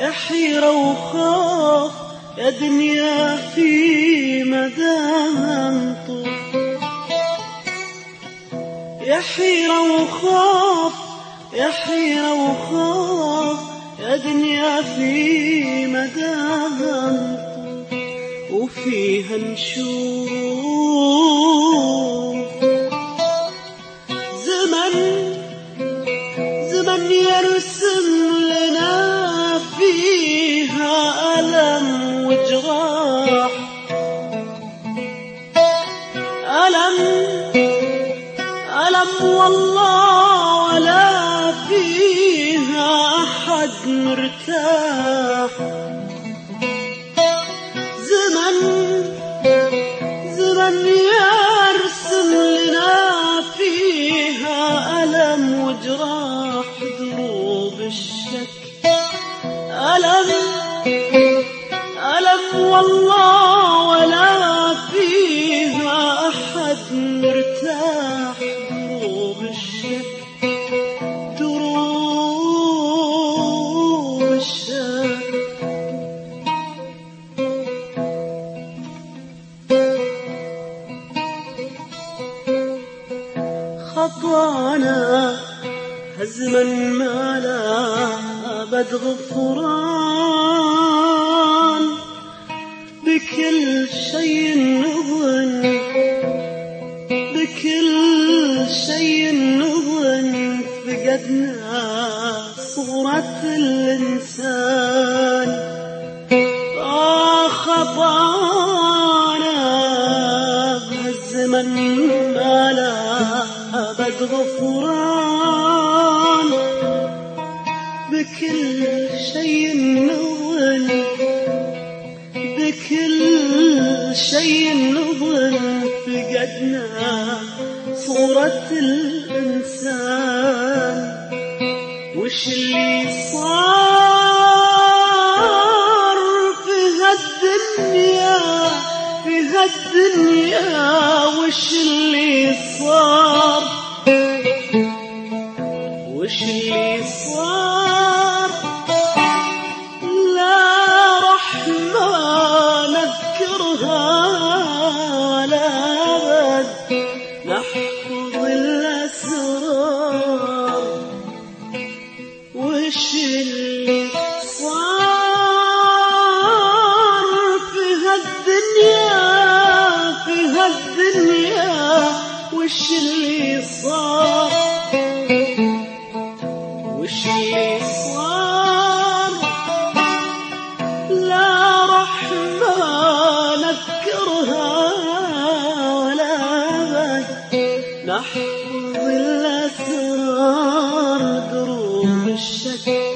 يا حيرة وخوف يا دنيا في مداها نطوف، يا حيرة وخوف يا حيرة وخوف يا دنيا في مداها نطوف، وفيها نشوف زمن يرسم لنا فيها ألم وجراح، ألم والله ولا فيها أحد مرتاح، زمن يرسم لنا فيها ألم وجراح، دروب الشك ألم والله ولا فيها أحد مرتاح، دروب الشك دروب الشك. خطانا هزما ما لا أبد غفران، بكل شيء نظن بكل شيء نظن فقدنا صورة الإنسان. خطانا بهالزمن ما لا أبد غفران، بكل شيء نظن بكل شيء نظن فقدنا صورة الإنسان. وش اللي صار في هالدنيا وش اللي صار وش اللي صار، لا رحمة نذكرها لا أبد نحفظ الأسرار. وش اللي صار في هالدنيا وش اللي صار وش اللي صار، لا رحمة نذكرها ولا أبد نحفظ الأسرار. دروب الشك